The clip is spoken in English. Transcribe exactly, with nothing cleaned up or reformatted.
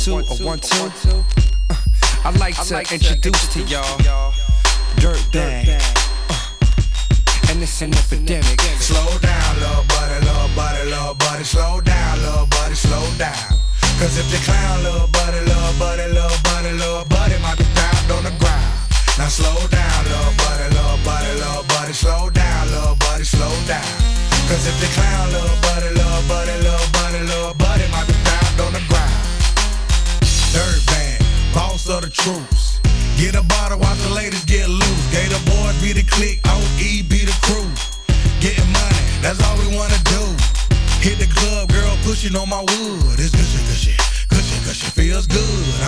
two, a one, two. Uh, I'd like to introduce to y'all Dirtbag, uh, and it's an epidemic. Slow down, little buddy, little buddy, little buddy. Slow down, little buddy, slow down. Cause if you clown, little buddy, little buddy, little buddy, little buddy might be found on the ground. Now slow down, little buddy, little buddy, little buddy. Slow down, little buddy, slow down. Cause if you clown, little buddy, little buddy, little buddy, little buddy might be found on the ground. Dirtbag, boss of the troops. Get a bottle, watch the ladies get loose. Gator boys be the clique, O E be the crew. Getting money, that's all we wanna do. Hit the club, girl, pushing on my wood. It's gushy, gushy, gushy, gushy, feels good.